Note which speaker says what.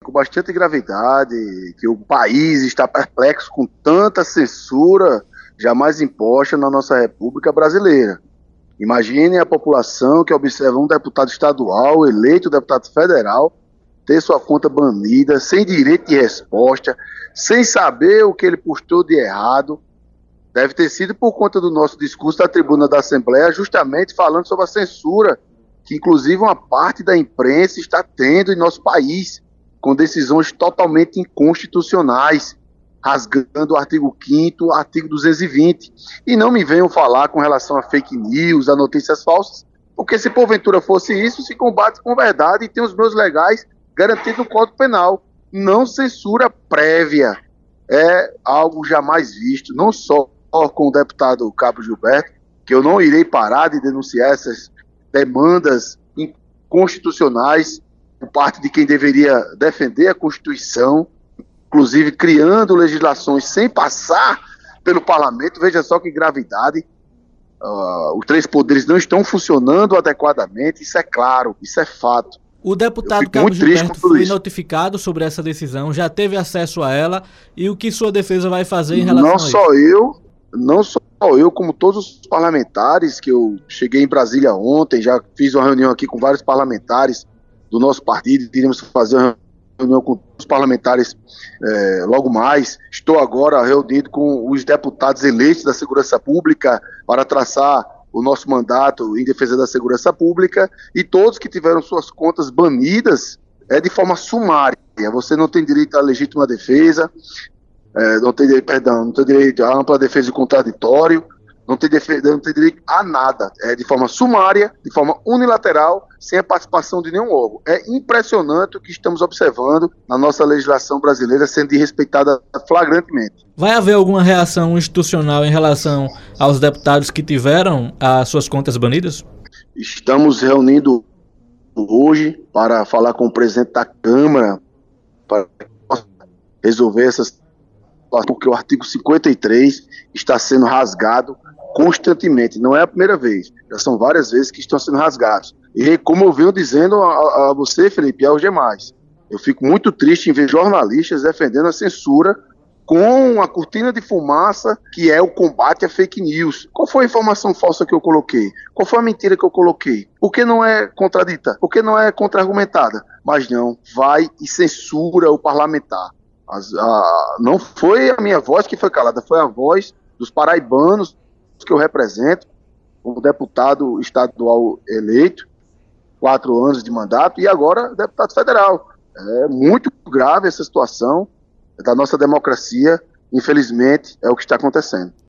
Speaker 1: com bastante gravidade que o país está perplexo com tanta censura jamais imposta na nossa República Brasileira. Imagine a população que observa um deputado estadual, eleito deputado federal, ter sua conta banida, sem direito de resposta, sem saber o que ele postou de errado. Deve ter sido por conta do nosso discurso da tribuna da Assembleia, justamente falando sobre a censura, que inclusive uma parte da imprensa está tendo em nosso país, com decisões totalmente inconstitucionais, rasgando o artigo 5º, artigo 220. E não me venham falar com relação a fake news, a notícias falsas, porque se porventura fosse isso, se combate com verdade e tem os meios legais garantidos no Código Penal. Não censura prévia. É algo jamais visto, não só com o deputado Cabo Gilberto, que eu não irei parar de denunciar essas demandas inconstitucionais por parte de quem deveria defender a Constituição, inclusive criando legislações sem passar pelo parlamento. Veja só que gravidade. Os três poderes não estão funcionando adequadamente, isso é claro, isso é fato.
Speaker 2: O deputado Cabo Gilberto foi notificado sobre essa decisão, já teve acesso a ela, e o que sua defesa vai fazer em relação a isso?
Speaker 1: Não só eu, como todos os parlamentares, que eu cheguei em Brasília ontem, já fiz uma reunião aqui com vários parlamentares do nosso partido, iríamos fazer uma reunião com os parlamentares logo mais. Estou agora reunido com os deputados eleitos da Segurança Pública para traçar o nosso mandato em defesa da segurança pública, e todos que tiveram suas contas banidas de forma sumária. Você não tem direito à legítima defesa, não tem direito à ampla defesa e contraditório, não tem direito a nada. De forma sumária, de forma unilateral, sem a participação de nenhum órgão. É impressionante o que estamos observando na nossa legislação brasileira sendo desrespeitada flagrantemente.
Speaker 2: Vai haver alguma reação institucional em relação aos deputados que tiveram as suas contas banidas?
Speaker 1: Estamos reunindo hoje para falar com o presidente da Câmara para resolver essas, porque o artigo 53 está sendo rasgado constantemente. Não é a primeira vez, já são várias vezes que estão sendo rasgados. E como eu venho dizendo a você, Felipe, e aos demais, eu fico muito triste em ver jornalistas defendendo a censura com a cortina de fumaça que é o combate à fake news. Qual foi a informação falsa que eu coloquei? Qual foi a mentira que eu coloquei? Por que não é contradita? Por que não é contra-argumentada? Mas não, vai e censura o parlamentar. Não foi a minha voz que foi calada, foi a voz dos paraibanos que eu represento, como deputado estadual eleito, 4 anos de mandato, e agora deputado federal. É muito grave essa situação da nossa democracia, infelizmente, é o que está acontecendo.